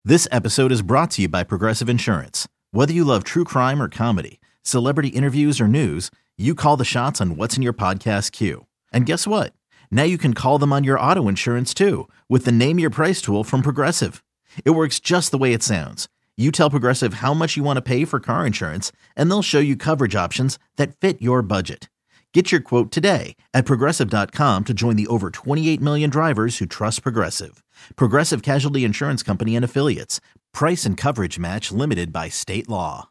This episode is brought to you by Progressive Insurance. Whether you love true crime or comedy, celebrity interviews or news, you call the shots on what's in your podcast queue. And guess what? Now you can call them on your auto insurance too with the Name Your Price tool from Progressive. It works just the way it sounds. You tell Progressive how much you want to pay for car insurance, and they'll show you coverage options that fit your budget. Get your quote today at Progressive.com to join the over 28 million drivers who trust Progressive. Progressive Casualty Insurance Company and Affiliates. Price and coverage match limited by state law.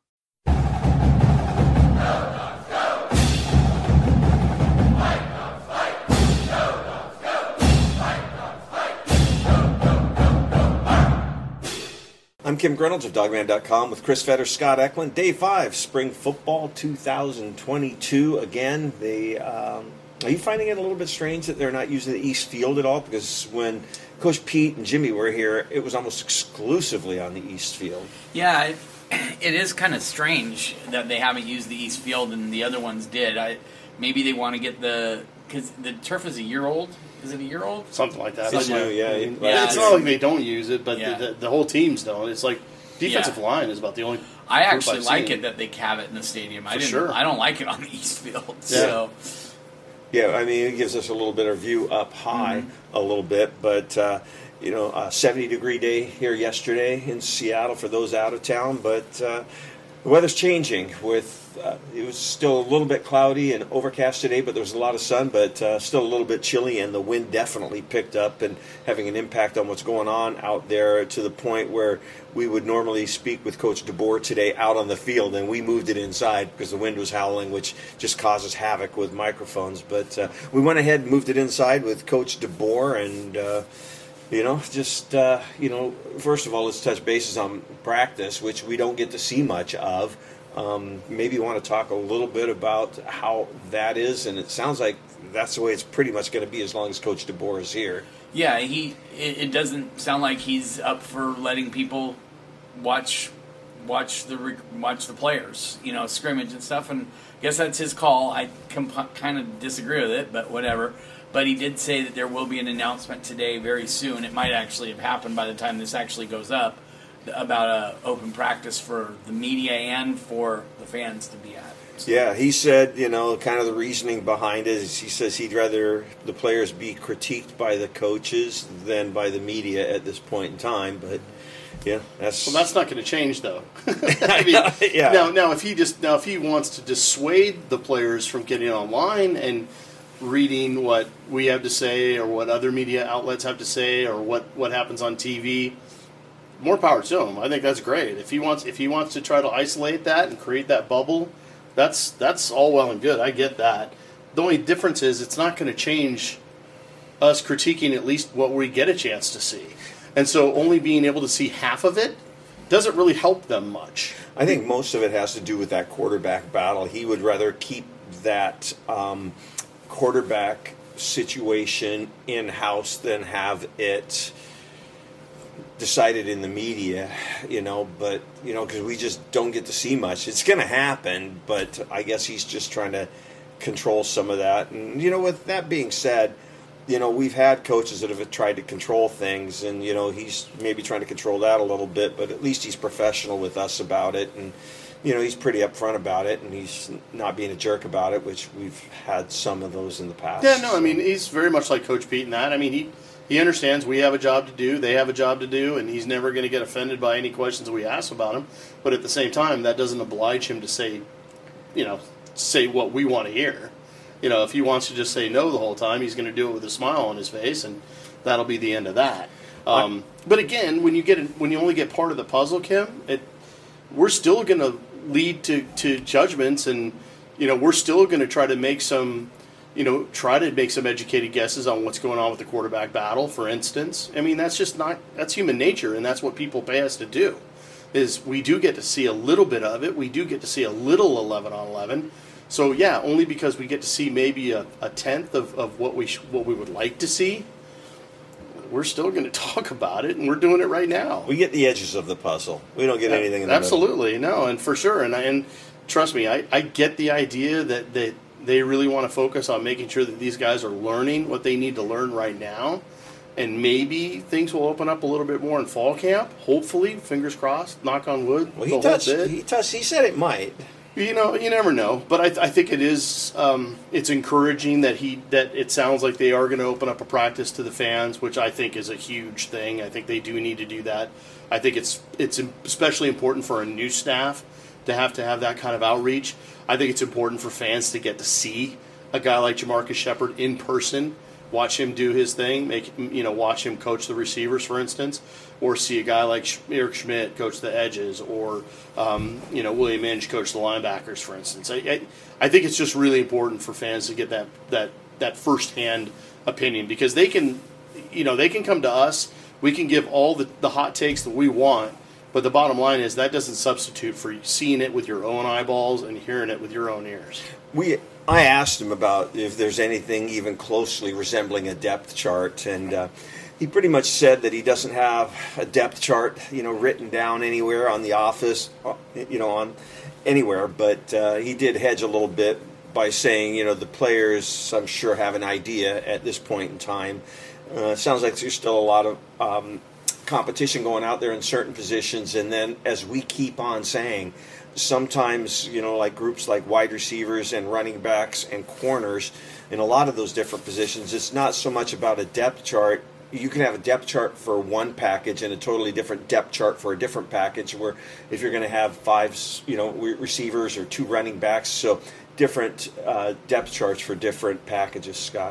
I'm Kim Reynolds of Dogman.com with Chris Fetter, Scott Eklund. Day 5, Spring Football 2022. Again, are you finding it a little bit strange that they're not using the East Field at all? Because when Coach Pete and Jimmy were here, it was almost exclusively on the East Field. Yeah, it is kind of strange that they haven't used the East Field and the other ones did. Maybe they want to get because the turf is a year old. Is it a year old? Something like that. It's new, yeah. It's not like they don't use it, but the whole teams don't. It's like defensive line is about the only. I actually like it that they have it in the stadium. I don't like it on the East Field. So. Yeah, I mean, it gives us a little bit of view up high a little bit, but, 70-degree day here yesterday in Seattle for those out of town, but the weather's changing it was still a little bit cloudy and overcast today, but there was a lot of sun, but still a little bit chilly, and the wind definitely picked up and having an impact on what's going on out there to the point where we would normally speak with Coach DeBoer today out on the field, and we moved it inside because the wind was howling, which just causes havoc with microphones. But we went ahead and moved it inside with Coach DeBoer, and first of all, let's touch bases on practice, which we don't get to see much of. Maybe you want to talk a little bit about how that is, and it sounds like that's the way it's pretty much going to be as long as Coach DeBoer is here. Yeah, it doesn't sound like he's up for letting people watch the players, scrimmage and stuff, and I guess that's his call. I kind of disagree with it, but whatever. But he did say that there will be an announcement today very soon. It might actually have happened by the time this actually goes up, about an open practice for the media and for the fans to be at. So. Yeah, he said, kind of the reasoning behind it is he says he'd rather the players be critiqued by the coaches than by the media at this point in time. But yeah, that's not going to change though. I mean, yeah. Now if he wants to dissuade the players from getting online and reading what we have to say or what other media outlets have to say or what happens on TV. More power to him. I think that's great. If he wants to try to isolate that and create that bubble, that's all well and good. I get that. The only difference is it's not going to change us critiquing at least what we get a chance to see. And so only being able to see half of it doesn't really help them much. I think most of it has to do with that quarterback battle. He would rather keep that quarterback situation in-house than have it decided in the media, but, because we just don't get to see much. It's going to happen, but I guess he's just trying to control some of that. And, with that being said, we've had coaches that have tried to control things, and, he's maybe trying to control that a little bit, but at least he's professional with us about it, and, he's pretty upfront about it, and he's not being a jerk about it, which we've had some of those in the past. Yeah, no, I mean, he's very much like Coach Pete in that. I mean, he understands we have a job to do, they have a job to do, and he's never going to get offended by any questions we ask about him. But at the same time, that doesn't oblige him to say what we want to hear. If he wants to just say no the whole time, he's going to do it with a smile on his face, and that'll be the end of that. But again, when you only get part of the puzzle, Kim, we're still going to lead to judgments, and we're still going to try to make some educated guesses on what's going on with the quarterback battle, for instance. I mean, that's human nature, and that's what people pay us to do, is we do get to see a little bit of it. We do get to see a little 11 on 11. So, yeah, only because we get to see maybe a tenth of what we would like to see, we're still going to talk about it, and we're doing it right now. We get the edges of the puzzle. We don't get anything in the absolutely, middle. No, and for sure. And trust me, I get the idea that they really want to focus on making sure that these guys are learning what they need to learn right now. and maybe things will open up a little bit more in fall camp. Hopefully, fingers crossed, knock on wood. Well, he said it might. You know, you never know, but I think it is. It's encouraging that it sounds like they are going to open up a practice to the fans, which I think is a huge thing. I think they do need to do that. I think it's especially important for a new staff to have that kind of outreach. I think it's important for fans to get to see a guy like Jamarcus Shepherd in person, watch him do his thing, watch him coach the receivers, for instance, or see a guy like Eric Schmidt coach the edges, or William Inge coach the linebackers, for instance. I think it's just really important for fans to get that firsthand opinion, because they can come to us. We can give all the hot takes that we want, but the bottom line is that doesn't substitute for seeing it with your own eyeballs and hearing it with your own ears. I asked him about if there's anything even closely resembling a depth chart, and he pretty much said that he doesn't have a depth chart, written down anywhere on the office, on anywhere. But he did hedge a little bit by saying, the players, I'm sure, have an idea at this point in time. It sounds like there's still a lot of competition going out there in certain positions, and then as we keep on saying, sometimes, like groups like wide receivers and running backs and corners, in a lot of those different positions, it's not so much about a depth chart. You can have a depth chart for one package and a totally different depth chart for a different package, where if you're going to have 5, receivers or 2 running backs, so different depth charts for different packages, Scott.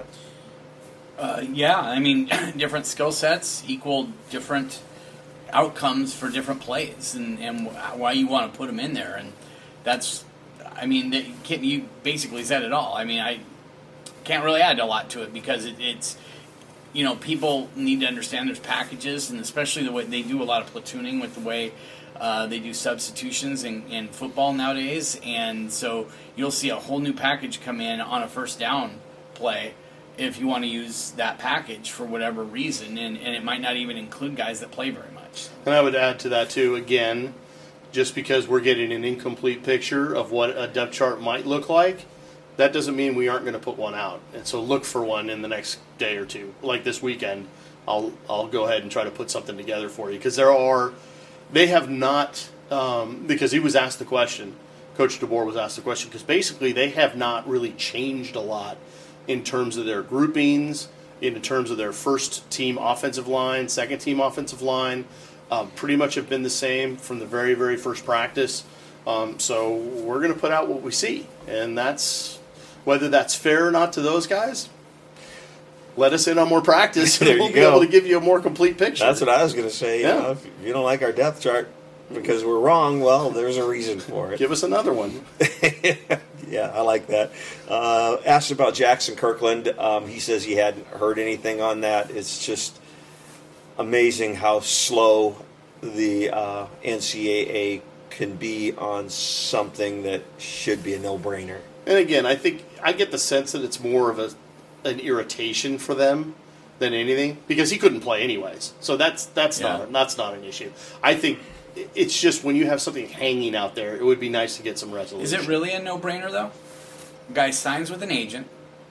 Different skill sets equal different outcomes for different plays, and why you want to put them in there, and that's, you basically said it all. I can't really add a lot to it, because it's people need to understand there's packages, and especially the way they do a lot of platooning with the way they do substitutions in football nowadays, and so you'll see a whole new package come in on a first down play if you want to use that package for whatever reason, and it might not even include guys that play very much. And I would add to that, too, again, just because we're getting an incomplete picture of what a depth chart might look like, that doesn't mean we aren't going to put one out. And so look for one in the next day or two. Like this weekend, I'll go ahead and try to put something together for you. Because they have not, because he was asked the question, Coach DeBoer was asked the question, because basically they have not really changed a lot in terms of their groupings, in terms of their first team offensive line, second team offensive line, pretty much have been the same from the very, very first practice. So we're going to put out what we see, and whether that's fair or not to those guys. Let us in on more practice, and we'll be able to give you a more complete picture. That's what I was going to say. Yeah. If you don't like our depth chart because we're wrong, well, there's a reason for it. Give us another one. Yeah, I like that. Asked about Jackson Kirkland. He says he hadn't heard anything on that. It's just amazing how slow the NCAA can be on something that should be a no-brainer. And again, I think I get the sense that it's more of an irritation for them than anything, because he couldn't play anyways. So that's not an issue. I think it's just when you have something hanging out there, it would be nice to get some resolution. Is it really a no-brainer, though? Guy signs with an agent,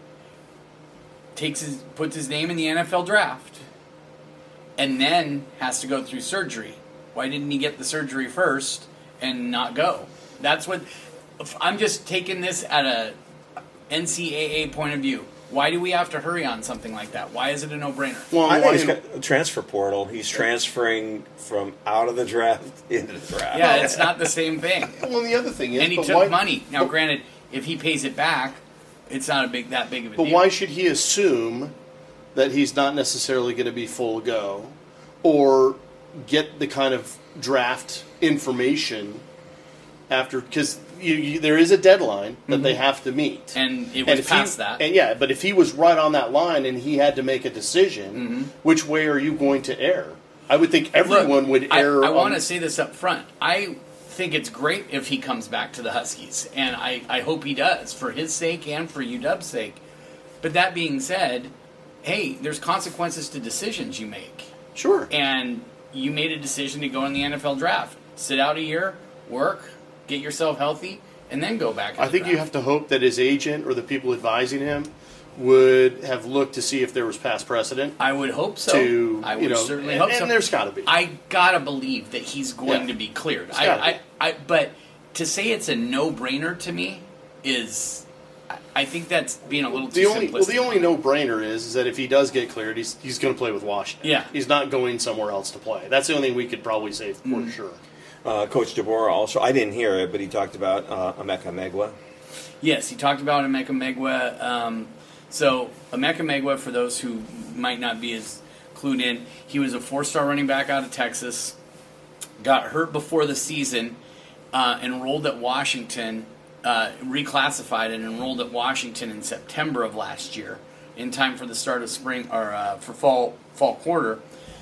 puts his name in the NFL draft, and then has to go through surgery. Why didn't he get the surgery first and not go? That's what I'm just taking this at a NCAA point of view. Why do we have to hurry on something like that? Why is it a no-brainer? Well, I think he's got a transfer portal. He's transferring from out of the draft into the draft. Yeah, it's not the same thing. Well, the other thing is, and he took money. Now, granted, if he pays it back, it's not that big of a deal. But why should he assume that he's not necessarily going to be full go, or get the kind of draft information after? Because there is a deadline that they have to meet, and it was past that. And but if he was right on that line and he had to make a decision, which way are you going to err? I would think everyone would err. I want to say this up front. I think it's great if he comes back to the Huskies, and I hope he does, for his sake and for UW's sake. But that being said, hey, there's consequences to decisions you make. Sure. And you made a decision to go in the NFL draft. Sit out a year, work, get yourself healthy, and then go back. I think you have to hope that his agent or the people advising him would have looked to see if there was past precedent. I would hope so. I would certainly hope so. And there's got to be. I gotta believe that he's going to be cleared. But to say it's a no-brainer to me is, I think that's being a little too simplistic. Well, the only no-brainer is that if he does get cleared, he's going to play with Washington. Yeah. He's not going somewhere else to play. That's the only thing we could probably say for sure. Coach DeBoer also, I didn't hear it, but he talked about Emeka Megwa. Yes, he talked about Emeka Megwa. So Emeka Megwa, for those who might not be as clued in, he was a 4-star running back out of Texas, got hurt before the season, enrolled at Washington, reclassified and enrolled at Washington in September of last year, in time for the start of spring or for fall quarter.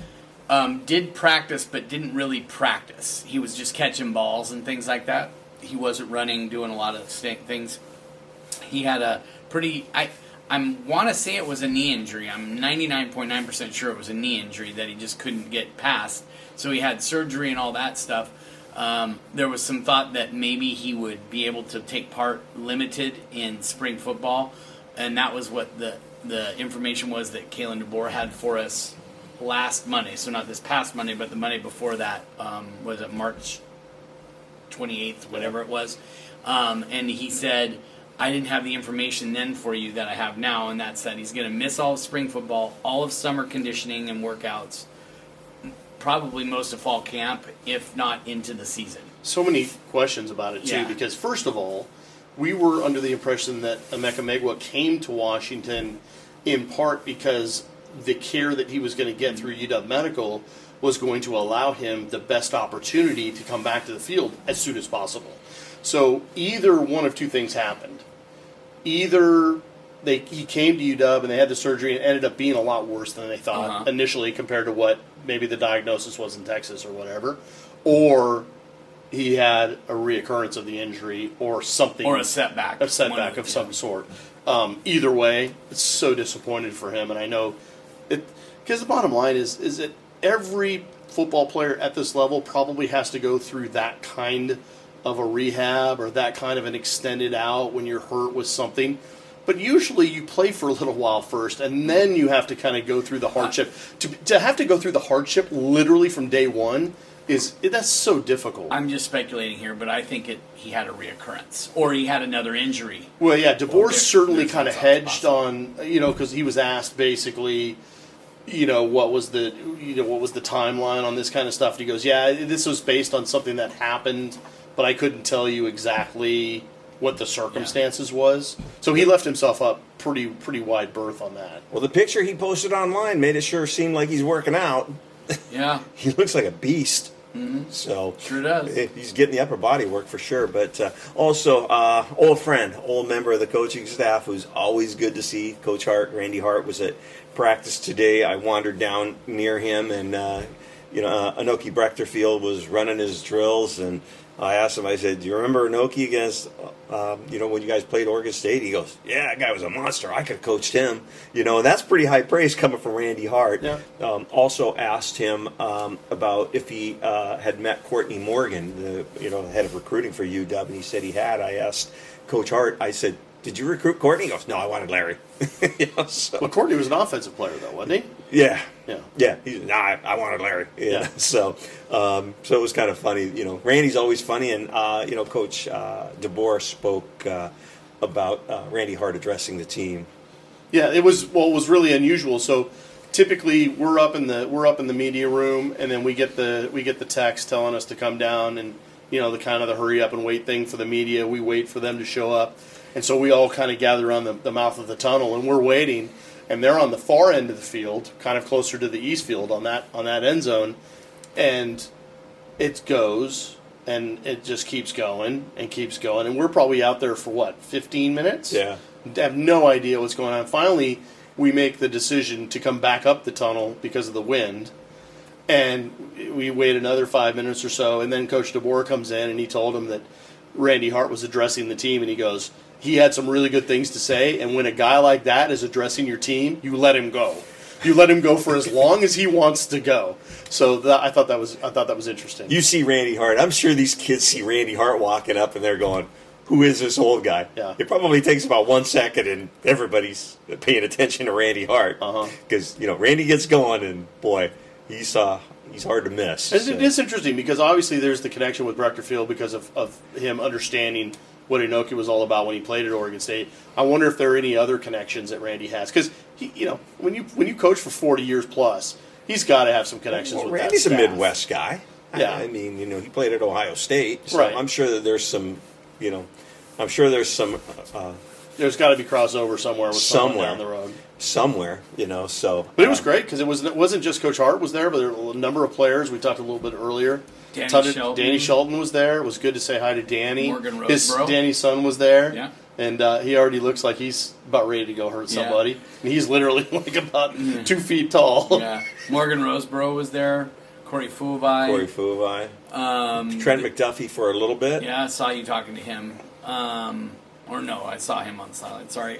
Did practice, but didn't really practice. He was just catching balls and things like that. He wasn't running, doing a lot of things. He had a pretty... I want to say it was a knee injury. I'm 99.9% sure it was a knee injury that he just couldn't get past. So he had surgery and all that stuff. There was some thought that maybe he would be able to take part limited in spring football, and that was what the information was that Kalen DeBoer had for us last Monday. So not this past Monday, but the Monday before that. Was it March 28th, whatever it was? And he said, I didn't have the information then for you that I have now, and that's that he's going to miss all of spring football, all of summer conditioning and workouts, probably most of fall camp, if not into the season. So many questions about it, too, because first of all, we were under the impression that Emeka Megwa came to Washington in part because the care that he was going to get through UW Medical was going to allow him the best opportunity to come back to the field as soon as possible. So either one of two things happened. Either he came to UW and they had the surgery and it ended up being a lot worse than they thought initially compared to what maybe the diagnosis was in Texas or whatever, or he had a reoccurrence of the injury or something. Or a setback. A setback of some sort. Either way, it's so disappointed for him, and I know it, because the bottom line is that every football player at this level probably has to go through that kind of a rehab or that kind of an extended out when you're hurt with something. But usually you play for a little while first, and then you have to kind of go through the hardship. To have to go through the hardship literally from day one, that's so difficult. I'm just speculating here, but I think he had a reoccurrence. Or he had another injury. Well, yeah, DeBoer certainly kind of hedged on, because he was asked basically, what was the timeline on this kind of stuff. And he goes, yeah, this was based on something that happened, but I couldn't tell you exactly what the circumstances was. So he left himself up pretty wide berth on that. Well, the picture he posted online made it sure seem like he's working out. Yeah. He looks like a beast. Mm-hmm. So sure does. He's getting the upper body work for sure. But also, old friend, old member of the coaching staff who's always good to see, Coach Hart. Randy Hart was at practice today. I wandered down near him, and Anoki Brechterfield was running his drills, and I asked him, I said, do you remember Anoki against, when you guys played Oregon State? He goes, yeah, that guy was a monster. I could have coached him. And that's pretty high praise coming from Randy Hart. Yeah. Also asked him about if he had met Courtney Morgan, the head of recruiting for UW, and he said he had. I asked Coach Hart, I said, did you recruit Courtney? He goes, no, I wanted Larry. Well, Courtney was an offensive player, though, wasn't he? Yeah. Yeah. I wanted Larry. Yeah. So it was kind of funny. Randy's always funny, and Coach DeBoer spoke about Randy Hart addressing the team. Yeah, it was really unusual. So typically we're up in the media room, and then we get the text telling us to come down, and the kind of the hurry up and wait thing for the media. We wait for them to show up, and so we all kind of gather around the mouth of the tunnel, and we're waiting. And they're on the far end of the field, kind of closer to the east field on that end zone, and it goes, and it just keeps going and keeps going, and we're probably out there for 15 minutes? Yeah. Have no idea what's going on. Finally, we make the decision to come back up the tunnel because of the wind, and we wait another 5 minutes or so, and then Coach DeBoer comes in, and he told him that Randy Hart was addressing the team, and he goes, he had some really good things to say, and when a guy like that is addressing your team, you let him go. You let him go for as long as he wants to go. So I thought that was interesting. You see Randy Hart. I'm sure these kids see Randy Hart walking up, and they're going, who is this old guy? Yeah. It probably takes about 1 second, and everybody's paying attention to Randy Hart. Because, Randy gets going, and, boy, he's hard to miss. It is interesting because obviously there's the connection with Rector Field because of him understanding what Inoki was all about when he played at Oregon State. I wonder if there are any other connections that Randy has. Because, when you coach for 40 years plus, he's got to have some connections with Randy's that a staff. Midwest guy. Yeah. I mean, he played at Ohio State. So Right. I'm sure that there's some, there's There's got to be crossover somewhere with someone down the road. somewhere, so. But it was great because it wasn't just Coach Hart was there, but there were a number of players. We talked a little bit earlier. Danny Shelton was there. It was good to say hi to Danny. Morgan Roseborough. Danny's son was there. Yeah. And he already looks like he's about ready to go hurt somebody. Yeah. And he's literally like about 2 feet tall. Yeah. Morgan Roseborough was there. Corey Fuavai. Trent McDuffie for a little bit. Yeah, I saw you talking to him. Or no, I saw him on silent. Sorry.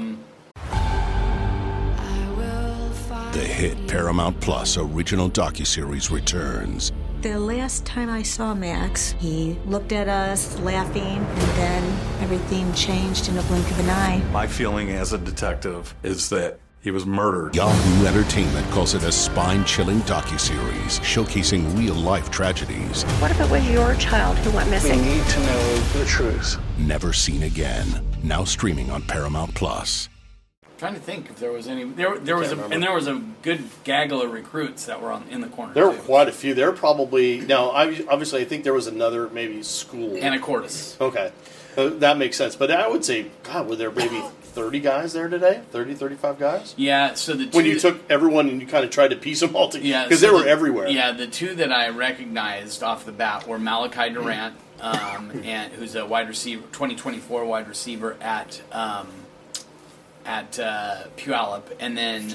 The hit Paramount Plus original docuseries returns. The last time I saw Max, he looked at us laughing, and then everything changed in a blink of an eye. My feeling as a detective is that he was murdered. Yahoo Entertainment calls it a spine-chilling docuseries showcasing real-life tragedies What if it was your child who went missing? We need to know the truth. never seen again. Now streaming on Paramount Plus. Trying to think if there was any. There was a good gaggle of recruits that were in the corner. There were too. quite a few. There were probably now. Obviously, I think there was another maybe school. Anacortes. Okay, that makes sense. But I would say, God, were there maybe 30 guys there today? 30, 35 guys? Yeah. So when you took everyone and you kind of tried to piece them all together, yeah, because so they were everywhere. Yeah, the two that I recognized off the bat were Malachi Durant, and who's a wide receiver, 2024 wide receiver at Puyallup, and then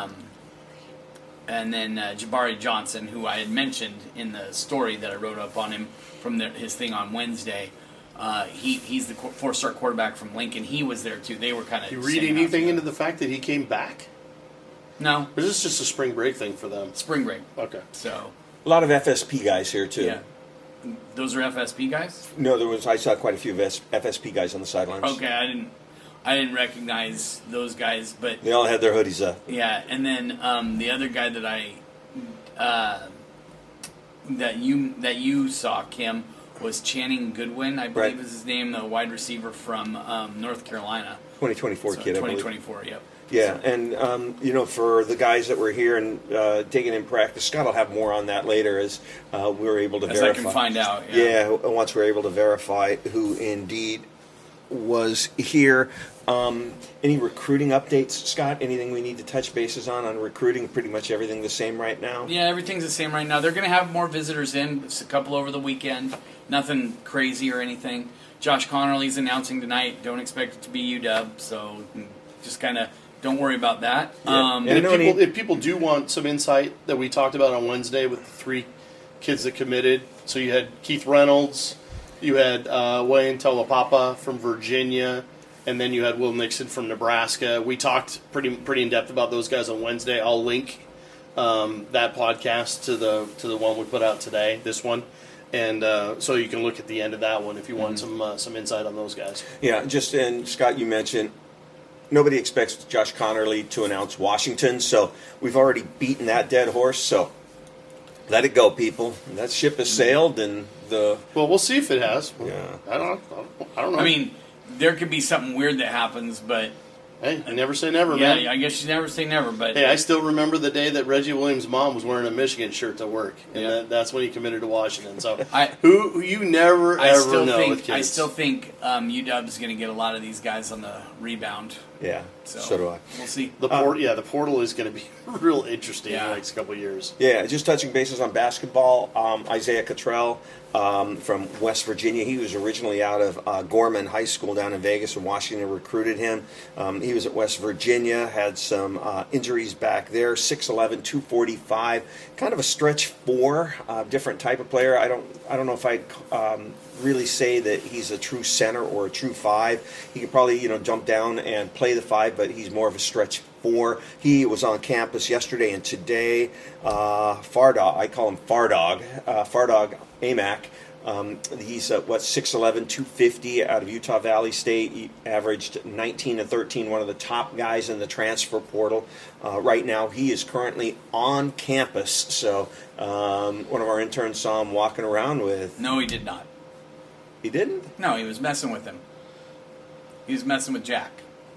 Jabari Johnson, who I had mentioned in the story that I wrote up on him from his thing on Wednesday. He's the 4-star quarterback from Lincoln. He was there too. They were kind of. You read anything into the fact that he came back? No. Or is this just a spring break thing for them? Spring break. Okay. So. A lot of FSP guys here too. Yeah. Those are FSP guys? No, I saw quite a few FSP guys on the sidelines. Okay, I didn't recognize those guys, but they all had their hoodies up. Yeah, and then the other guy that you saw, Kim, was Channing Goodwin, I believe is his name, the wide receiver from North Carolina. 2024 kid, 2024, yep. Yeah, and for the guys that were here and taking in practice, Scott will have more on that later as we were able to verify. As I can find out. Yeah, once we're able to verify who indeed was here. Any recruiting updates, Scott? Anything we need to touch bases on recruiting? Pretty much everything the same right now? Yeah, everything's the same right now. They're going to have more visitors in. It's a couple over the weekend. Nothing crazy or anything. Josh Connerly's announcing tonight. Don't expect it to be UW, so just kind of don't worry about that. Yeah. And if people do want some insight that we talked about on Wednesday with the 3 kids that committed, so you had Keith Reynolds, you had Wayne Talapapa from Virginia, and then you had Will Nixon from Nebraska. We talked pretty in depth about those guys on Wednesday. I'll link that podcast to the one we put out today, this one, and so you can look at the end of that one if you want some insight on those guys. Yeah, and Scott, you mentioned nobody expects Josh Connerly to announce Washington, so we've already beaten that dead horse. So let it go, people. That ship has sailed, and well, we'll see if it has. Yeah, I don't know. I mean, there could be something weird that happens, but hey, I never say never, yeah, man. I guess you never say never. But hey, I still remember the day that Reggie Williams' mom was wearing a Michigan shirt to work, and that's when he committed to Washington. So who you never ever know with kids. I still think UW is going to get a lot of these guys on the rebound. Yeah, so do I. We'll see. The portal is going to be real interesting in the next couple of years. Yeah, just touching bases on basketball. Isaiah Cottrell from West Virginia. He was originally out of Gorman High School down in Vegas, and Washington recruited him. He was at West Virginia, had some injuries back there. 6'11", 245, kind of a stretch 4, different type of player. I don't know if I'd really say that he's a true center or a true 5. He could probably jump down and play the 5, but he's more of a stretch 4. He was on campus yesterday and today. Fardog, I call him Fardog. Fardog Amack He's 6'11", 250 out of Utah Valley State. He averaged 19 and 13, one of the top guys in the transfer portal. Right now, he is currently on campus. So one of our interns saw him walking around with. No, he did not. He didn't? No, he was messing with him. He was messing with Jack.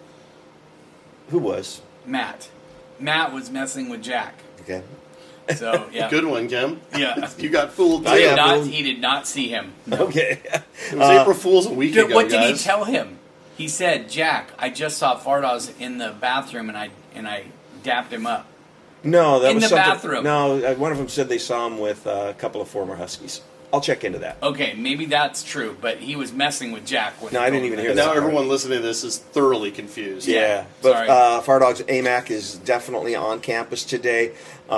Who was? Matt. Matt was messing with Jack. Okay. So, yeah. Good one, Kim. Yeah. You got fooled. He did not see him. No. Okay. It was April Fool's a week ago, What did guys. he tell him? He said, Jack, I just saw Fardaws in the bathroom and I dapped him up. No, that in was the something. bathroom. No, one of them said they saw him with a couple of former Huskies. I'll check into that. Okay, maybe that's true, but he was messing with Jack. No, I didn't even hear And that. now everyone listening to this is thoroughly confused. Yeah, but Fardaws AMAC is definitely on campus today.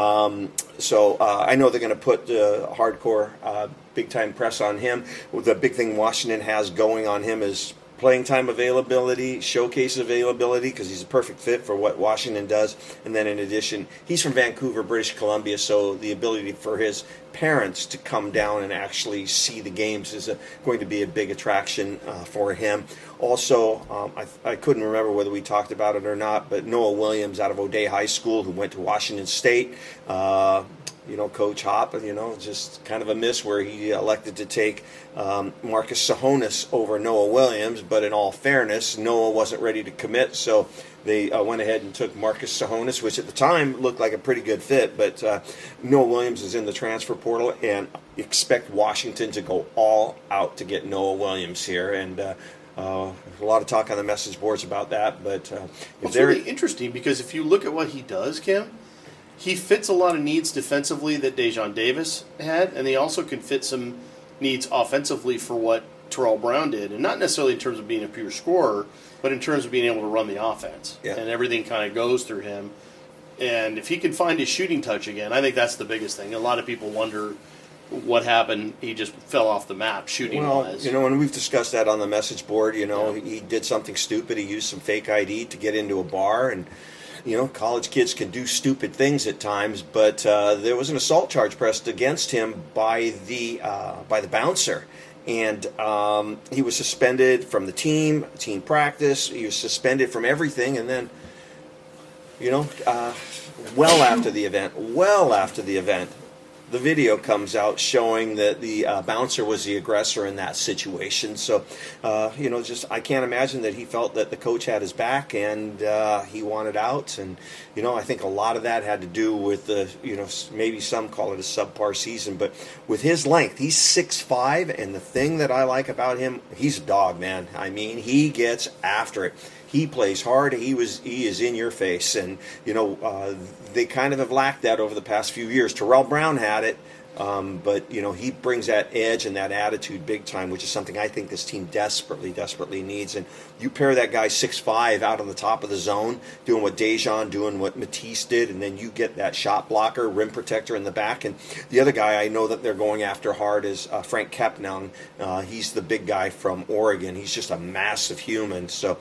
So I know they're going to put hardcore, big-time press on him. The big thing Washington has going on him is playing time availability, showcase availability, because he's a perfect fit for what Washington does. And then in addition, he's from Vancouver, British Columbia, so the ability for his parents to come down and actually see the games is going to be a big attraction for him. Also, I couldn't remember whether we talked about it or not, but Noah Williams out of O'Day High School, who went to Washington State, Coach Hop, just kind of a miss where he elected to take Marcus Sahonis over Noah Williams. But in all fairness, Noah wasn't ready to commit, so they went ahead and took Marcus Sahonis, which at the time looked like a pretty good fit. But Noah Williams is in the transfer portal, and expect Washington to go all out to get Noah Williams here. And a lot of talk on the message boards about that. But it's really interesting because if you look at what he does, Kim, he fits a lot of needs defensively that Dejon Davis had, and he also can fit some needs offensively for what Terrell Brown did, and not necessarily in terms of being a pure scorer, but in terms of being able to run the offense. Yeah. And everything kind of goes through him. And if he can find his shooting touch again, I think that's the biggest thing. A lot of people wonder what happened. He just fell off the map shooting-wise. Well, and we've discussed that on the message board. He did something stupid. He used some fake ID to get into a bar, and college kids can do stupid things at times, but there was an assault charge pressed against him by the bouncer, and he was suspended from the team practice. He was suspended from everything, and then, well after the event, the video comes out showing that the bouncer was the aggressor in that situation. So, I can't imagine that he felt that the coach had his back and he wanted out. And, I think a lot of that had to do with maybe some call it a subpar season. But with his length, he's 6'5", and the thing that I like about him, he's a dog, man. I mean, he gets after it. He plays hard. He is in your face, and they kind of have lacked that over the past few years. Terrell Brown had it, but he brings that edge and that attitude big time, which is something I think this team desperately needs. And you pair that guy 6'5" out on the top of the zone, doing what Dejon, doing what Matisse did, and then you get that shot blocker, rim protector in the back. And the other guy I know that they're going after hard is Frank Kepnang. He's the big guy from Oregon. He's just a massive human. So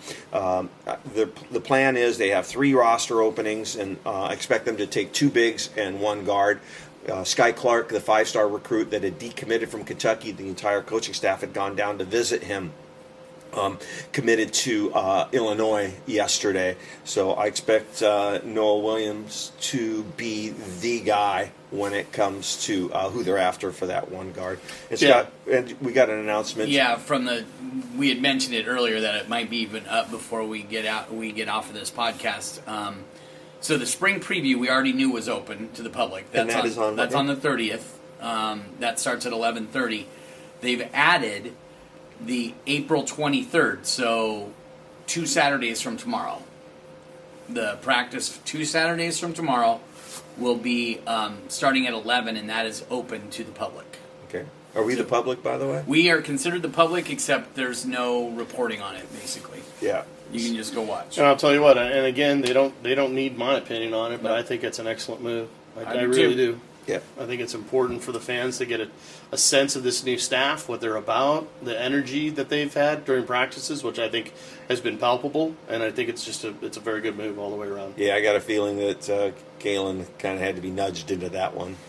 the plan is they have 3 roster openings, and expect them to take 2 bigs and 1 guard. Sky Clark, the 5-star recruit that had decommitted from Kentucky, the entire coaching staff had gone down to visit him. Committed to Illinois yesterday. So I expect Noah Williams to be the guy when it comes to who they're after for that 1 guard. And we got an announcement. Yeah, we had mentioned it earlier that it might be even up before we get off of this podcast. So the spring preview we already knew was open to the public. That's on the 30th. That starts at 11:30. They've added the April 23rd, so 2 Saturdays from tomorrow. The practice 2 Saturdays from tomorrow will be starting at 11, and that is open to the public. Okay. Are we the public, by the way? We are considered the public, except there's no reporting on it, basically. Yeah. You can just go watch. And I'll tell you what, and again, they don't need my opinion on it, but I think it's an excellent move. I really do. Yeah. I think it's important for the fans to get a sense of this new staff, what they're about, the energy that they've had during practices, which I think has been palpable, and I think it's a very good move all the way around. Yeah, I got a feeling that Galen kind of had to be nudged into that one.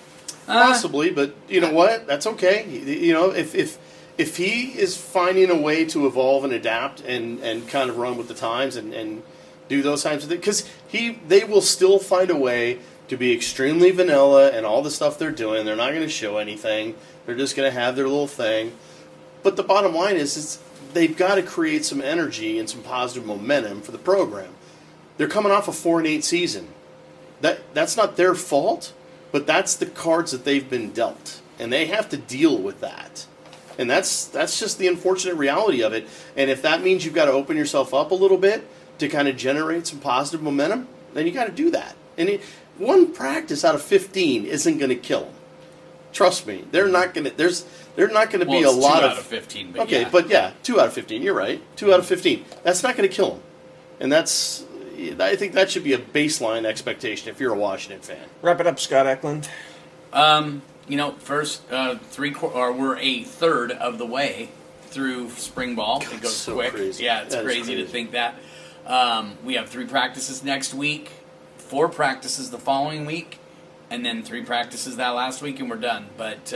Possibly, but you know what? That's okay. You know, if he is finding a way to evolve and adapt and kind of run with the times and do those kinds of things, because they will still find a way to be extremely vanilla and all the stuff they're doing. They're not going to show anything. They're just going to have their little thing. But the bottom line is they've got to create some energy and some positive momentum for the program. They're coming off a 4-8 season. That's not their fault, but that's the cards that they've been dealt, and they have to deal with that. And that's just the unfortunate reality of it. And if that means you've got to open yourself up a little bit to kind of generate some positive momentum, then you got to do that. And one practice out of 15 isn't going to kill them. Trust me, they're not going to. They're not going to be a lot 2 out of 15. But okay, but 2 out of 15. You're right. 2 out of 15. That's not going to kill them, and I think that should be a baseline expectation if you're a Washington fan. Wrap it up, Scott Eklund. First we're a third of the way through spring ball. It goes so quick. Crazy. Yeah, it's crazy to think that. We have 3 practices next week, 4 practices the following week, and then 3 practices that last week, and we're done. But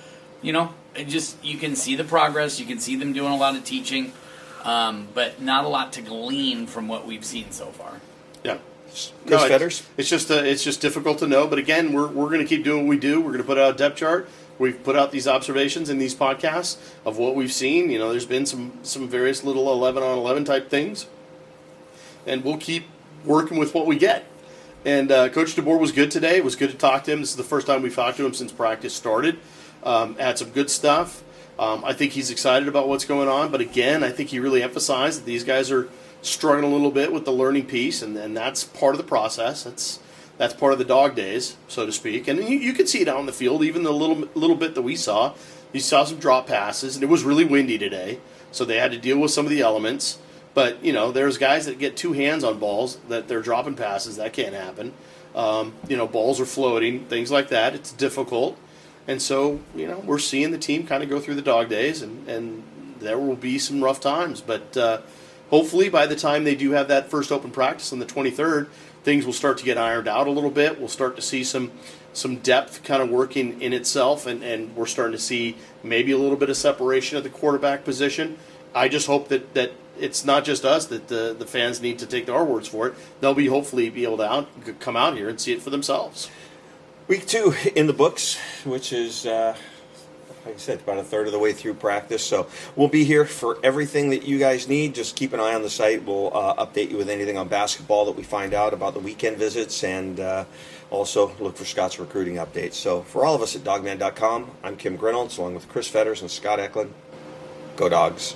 you can see the progress. You can see them doing a lot of teaching, but not a lot to glean from what we've seen so far. Yeah. Chris Fetters? It's just difficult to know. But again, we're going to keep doing what we do. We're going to put out a depth chart. We've put out these observations in these podcasts of what we've seen. You know, there's been some various little 11-on-11 type things, and we'll keep working with what we get. And Coach DeBoer was good today. It was good to talk to him. This is the first time we've talked to him since practice started. Had some good stuff. I think he's excited about what's going on. But again, I think he really emphasized that these guys are struggling a little bit with the learning piece, and that's part of the process. That's part of the dog days, so to speak. And you could see it out on the field, even the little bit that we saw. You saw some drop passes, and it was really windy today, so they had to deal with some of the elements. But, there's guys that get 2 hands on balls that they're dropping passes. That can't happen. Balls are floating, things like that. It's difficult. And so, we're seeing the team kind of go through the dog days, and there will be some rough times. But hopefully by the time they do have that first open practice on the 23rd, things will start to get ironed out a little bit. We'll start to see some depth kind of working in itself, and we're starting to see maybe a little bit of separation at the quarterback position. I just hope that it's not just us, that the fans need to take our words for it. They'll hopefully be able to come out here and see it for themselves. Week 2 in the books, which is, like I said, about a third of the way through practice. So we'll be here for everything that you guys need. Just keep an eye on the site. We'll update you with anything on basketball that we find out about the weekend visits, and also look for Scott's recruiting updates. So for all of us at Dogman.com, I'm Kim Grinolds, along with Chris Fetters and Scott Eklund. Go Dogs.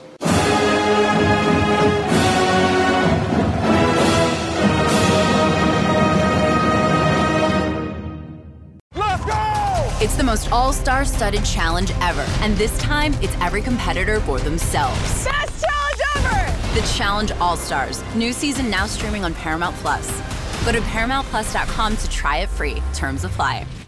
It's the most all-star studded challenge ever. And this time, it's every competitor for themselves. Best challenge ever! The Challenge All-Stars. New season now streaming on Paramount+. Go to ParamountPlus.com to try it free. Terms apply.